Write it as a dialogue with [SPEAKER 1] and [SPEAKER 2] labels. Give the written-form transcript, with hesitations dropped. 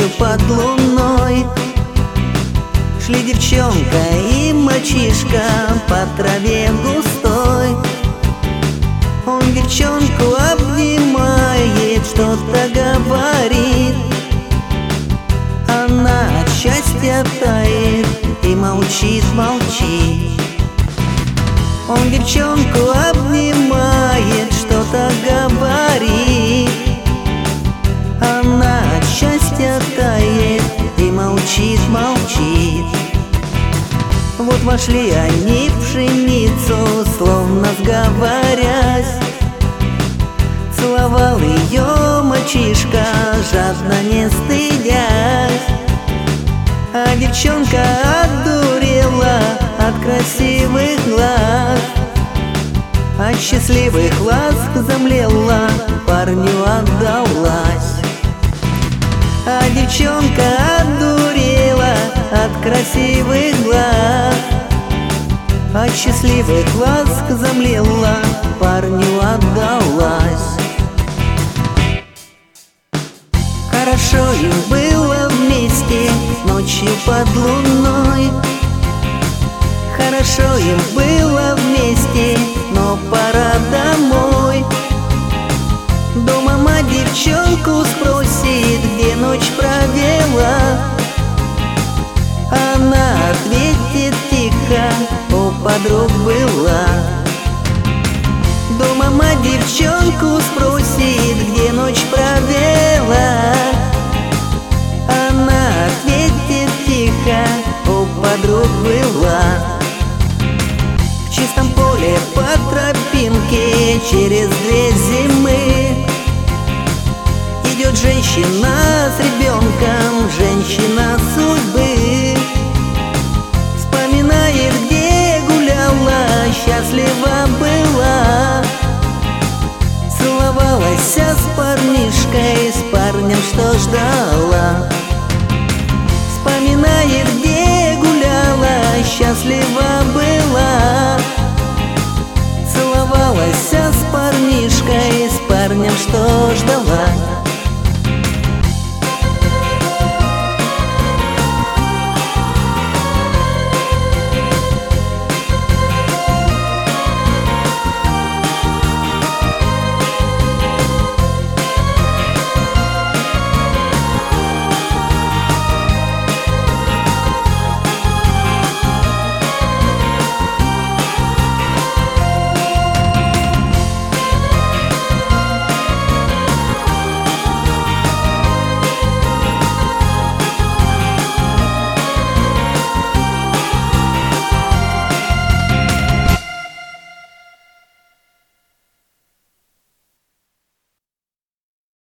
[SPEAKER 1] Ночью под луной шли девчонка и мальчишка по траве густой. Он девчонку обнимает, что-то говорит. Она от счастья тает и молчит, молчит. Он девчонку обнимает, что-то говорит. Она от счастья тает и молчит, молчит. Вот вошли они в пшеницу, словно сговорясь. Целовал ее мальчишка, жадно не стыдясь. А девчонка одурела от красивых глаз, от счастливых ласк замлела, парню отдалась. А девчонка одурела от красивых глаз, от счастливых ласк замлела, парню отдалась. Хорошо им было вместе ночью под луной. Хорошо им было вместе, но пора домой. Дома мать девчонку спросит, где ночь провела. Она ответит тихо, у подруг была. Дома мать девчонку спросит, где ночь провела. Она ответит тихо, у подруг была. В чистом поле по тропинке через 2 зимы идет женщина с ребенком, женщина судьбы. Вспоминает, где гуляла, счастлива была. Целовалась с парнишкой, с парнем, что ждала. Вспоминает, где гуляла, счастлива была. Целовалась с парнишкой, с парнем, что ждала.